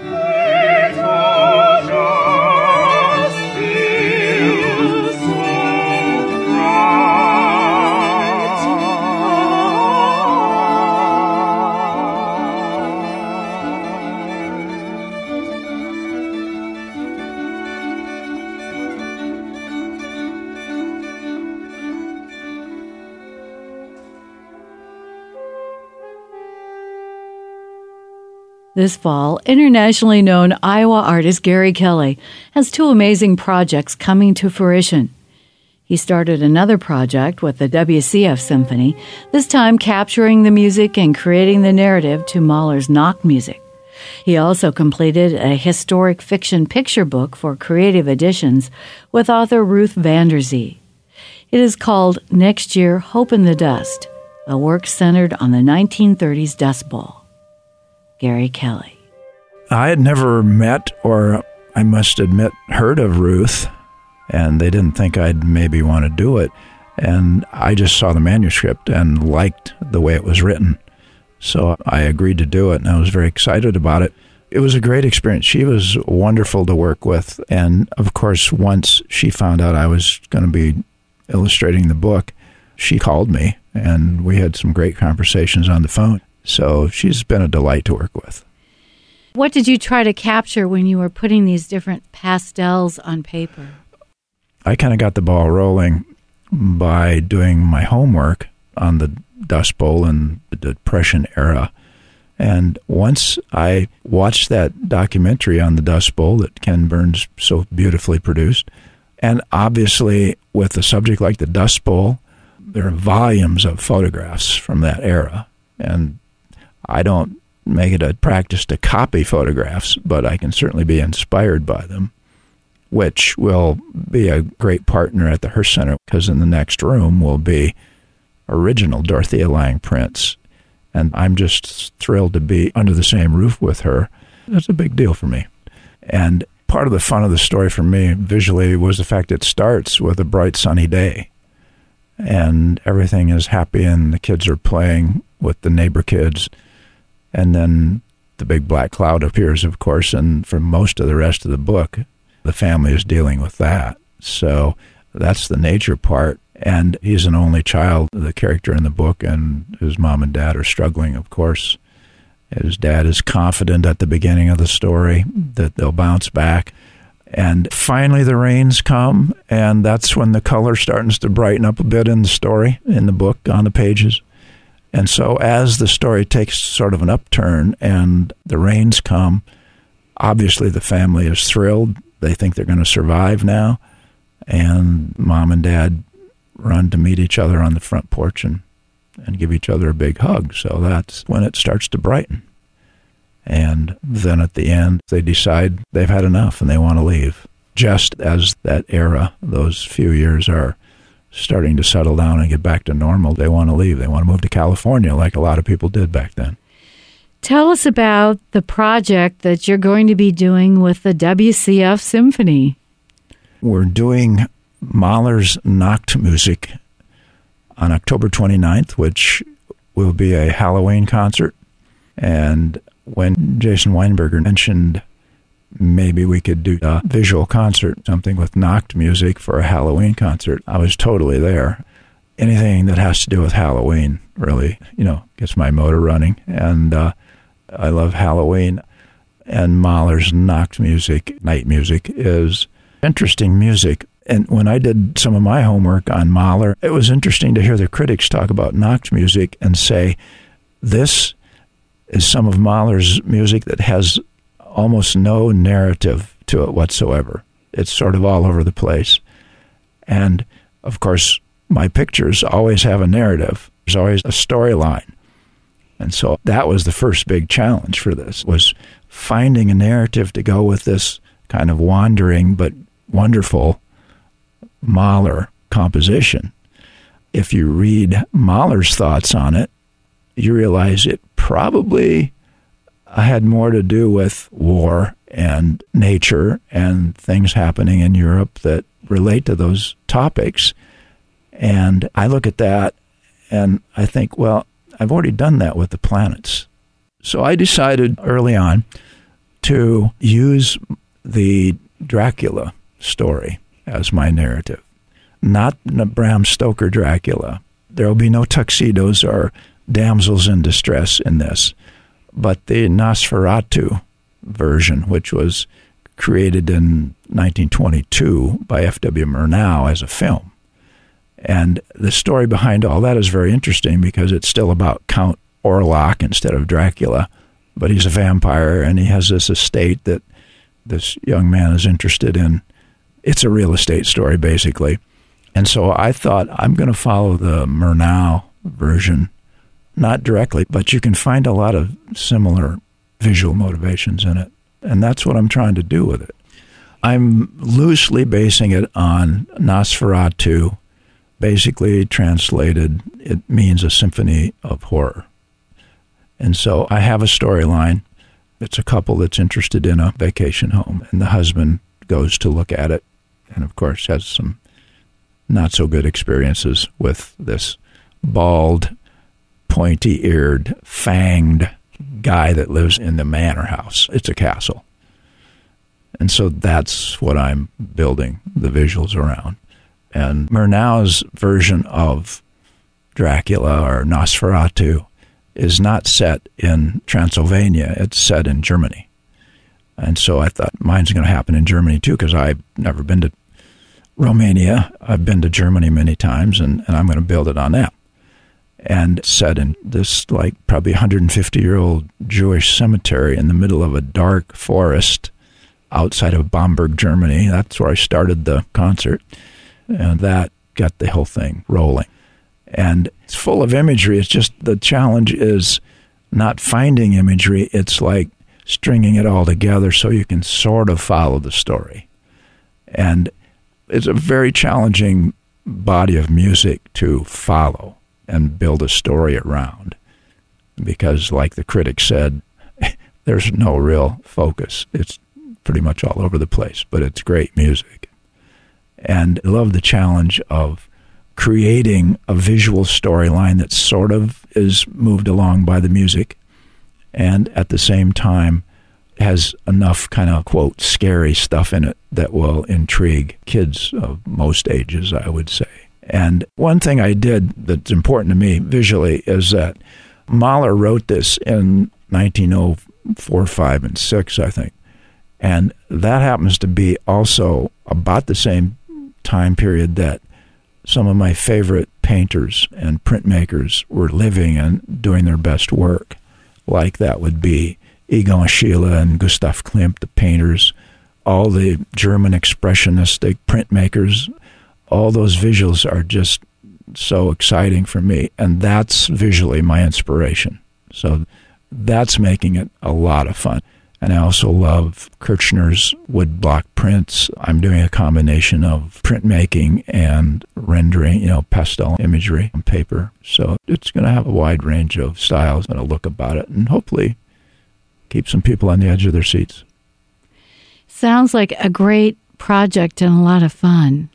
This fall, internationally known Iowa artist Gary Kelly has two amazing projects coming to fruition. He started another project with the W C F Symphony, this time capturing the music and creating the narrative to Mahler's Nachtmusik. He also completed a historic fiction picture book for Creative Editions with author Ruth Vander Zee. It is called Next Year, Hope in the Dust, a work centered on the nineteen thirties Dust Bowl. Gary Kelly. I had never met, or I must admit, heard of Ruth, and they didn't think I'd maybe want to do it. And I just saw the manuscript and liked the way it was written. So I agreed to do it, and I was very excited about it. It was a great experience. She was wonderful to work with. And, of course, once she found out I was going to be illustrating the book, she called me, and we had some great conversations on the phone. So she's been a delight to work with. What did you try to capture when you were putting these different pastels on paper? I kind of got the ball rolling by doing my homework on the Dust Bowl and the Depression era. And once I watched that documentary on the Dust Bowl that Ken Burns so beautifully produced, and obviously with a subject like the Dust Bowl, there are volumes of photographs from that era. And I don't make it a practice to copy photographs, but I can certainly be inspired by them. which will be a great partner at the Hearst Center, because in the next room will be original Dorothea Lange prints. And I'm just thrilled to be under the same roof with her. That's a big deal for me. And part of the fun of the story for me visually was the fact it starts with a bright sunny day. And everything is happy and the kids are playing with the neighbor kids. And then the big black cloud appears, of course, and for most of the rest of the book, the family is dealing with that. So that's the nature part. And he's an only child, the character in the book, and his mom and dad are struggling, of course. His dad is confident at the beginning of the story that they'll bounce back. And finally the rains come, and that's when the color starts to brighten up a bit in the story, in the book, on the pages. And so as the story takes sort of an upturn and the rains come, obviously the family is thrilled. They think they're going to survive now. And mom and dad run to meet each other on the front porch and, and give each other a big hug. So that's when it starts to brighten. And then at the end, they decide they've had enough and they want to leave. Just as that era, those few years are starting to settle down and get back to normal, they want to leave. They want to move to California like a lot of people did back then. Tell us about the project that you're going to be doing with the W C F Symphony. We're doing Mahler's Nachtmusik on October twenty-ninth, which will be a Halloween concert. And when Jason Weinberger mentioned maybe we could do a visual concert, something with Nachtmusik for a Halloween concert, I was totally there. Anything that has to do with Halloween really, you know, gets my motor running. And uh, I love Halloween. And Mahler's Nachtmusik, night music, is interesting music. And when I did some of my homework on Mahler, it was interesting to hear the critics talk about Nachtmusik and say, this is some of Mahler's music that has almost no narrative to it whatsoever. It's sort of all over the place. And, of course, my pictures always have a narrative. There's always a storyline. And so that was the first big challenge for this, was finding a narrative to go with this kind of wandering but wonderful Mahler composition. If you read Mahler's thoughts on it, you realize it probably had more to do with war and nature and things happening in Europe that relate to those topics. And I look at that and I think, well, I've already done that with the planets. So I decided early on to use the Dracula story as my narrative, not Bram Stoker Dracula. There will be no tuxedos or damsels in distress in this, but the Nosferatu version, which was created in nineteen twenty-two by F W Murnau as a film. And the story behind all that is very interesting because it's still about Count Orlok instead of Dracula, but he's a vampire and he has this estate that this young man is interested in. It's a real estate story, basically. And so I thought, I'm going to follow the Murnau version, not directly, but you can find a lot of similar visual motivations in it. And that's what I'm trying to do with it. I'm loosely basing it on Nosferatu. Basically translated, it means a symphony of horror. And so I have a storyline. It's a couple that's interested in a vacation home, and the husband goes to look at it and, of course, has some not-so-good experiences with this bald, pointy-eared, fanged guy that lives in the manor house. It's a castle. And so that's what I'm building the visuals around. And Murnau's version of Dracula or Nosferatu is not set in Transylvania. It's set in Germany. And so I thought mine's going to happen in Germany too, because I've never been to Romania. I've been to Germany many times, and, and I'm going to build it on that. And set in this like probably one hundred fifty-year-old Jewish cemetery in the middle of a dark forest outside of Bamberg, Germany. That's where I started the concert. And that got the whole thing rolling. And it's full of imagery. It's just the challenge is not finding imagery. It's like stringing it all together so you can sort of follow the story. And it's a very challenging body of music to follow and build a story around because, like the critic said, there's no real focus. It's pretty much all over the place, but it's great music. And I love the challenge of creating a visual storyline that sort of is moved along by the music and at the same time has enough kind of, quote, scary stuff in it that will intrigue kids of most ages, I would say. And one thing I did that's important to me visually is that Mahler wrote this in nineteen oh four, five, and six, I think. And that happens to be also about the same time period that some of my favorite painters and printmakers were living and doing their best work. Like that would be Egon Schiele and Gustav Klimt, the painters, all the German expressionistic printmakers. All those visuals are just so exciting for me, and that's visually my inspiration. So that's making it a lot of fun. And I also love Kirchner's woodblock prints. I'm doing a combination of printmaking and rendering, you know, pastel imagery on paper. So it's going to have a wide range of styles and a look about it, and hopefully keep some people on the edge of their seats. Sounds like a great project and a lot of fun.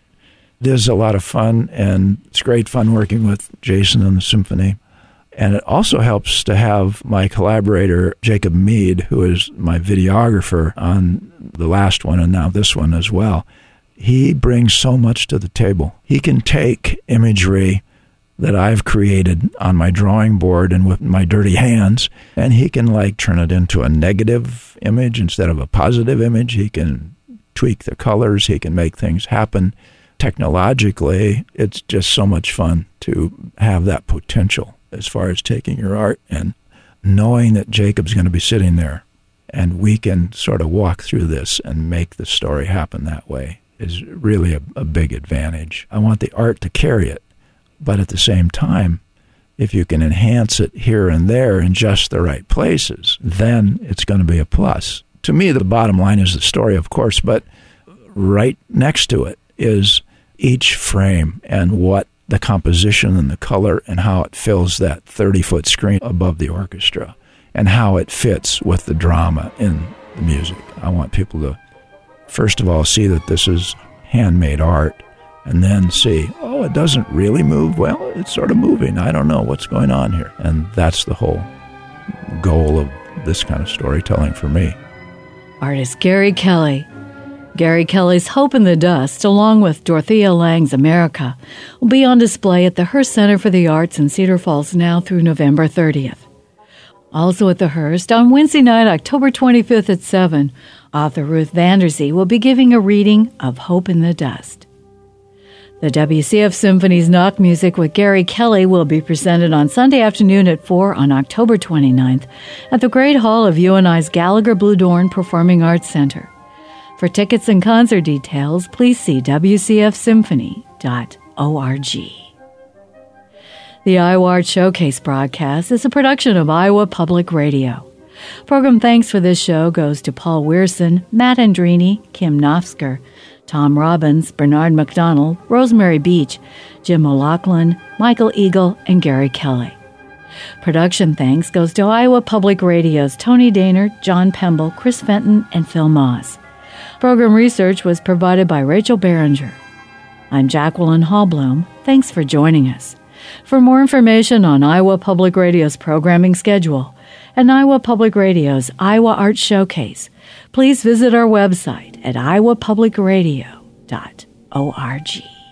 It is a lot of fun, and it's great fun working with Jason and the symphony. And it also helps to have my collaborator, Jacob Mead, who is my videographer on the last one and now this one as well. He brings so much to the table. He can take imagery that I've created on my drawing board and with my dirty hands, and he can like turn it into a negative image instead of a positive image. He can tweak the colors. He can make things happen. Technologically, it's just so much fun to have that potential as far as taking your art and knowing that Jacob's going to be sitting there and we can sort of walk through this and make the story happen that way is really a, a big advantage. I want the art to carry it, but at the same time, if you can enhance it here and there in just the right places, then it's going to be a plus. To me, the bottom line is the story, of course, but right next to it is each frame and what the composition and the color and how it fills that thirty-foot screen above the orchestra and how it fits with the drama in the music. I want people to, first of all, see that this is handmade art and then see, oh, it doesn't really move. Well, it's sort of moving. I don't know what's going on here. And that's the whole goal of this kind of storytelling for me. Artist Gary Kelly. Gary Kelly's Hope in the Dust, along with Dorothea Lange's America, will be on display at the Hearst Center for the Arts in Cedar Falls now through November thirtieth. Also at the Hearst, on Wednesday night, October twenty-fifth at seven, author Ruth Vanderzee will be giving a reading of Hope in the Dust. The W C F Symphony's Knock Music with Gary Kelly will be presented on Sunday afternoon at four on October twenty-ninth at the Great Hall of U N I's Gallagher Blue Dorn Performing Arts Center. For tickets and concert details, please see w c f symphony dot org. The Iowa Art Showcase broadcast is a production of Iowa Public Radio. Program thanks for this show goes to Paul Weirson, Matt Andrini, Kim Nofsker, Tom Robbins, Bernard McDonald, Rosemary Beach, Jim O'Loughlin, Michael Eagle, and Gary Kelly. Production thanks goes to Iowa Public Radio's Tony Daynard, John Pemble, Chris Fenton, and Phil Moss. Program research was provided by Rachel Behringer. I'm Jacqueline Hallblum. Thanks for joining us. For more information on Iowa Public Radio's programming schedule and Iowa Public Radio's Iowa Art Showcase, please visit our website at iowa public radio dot org.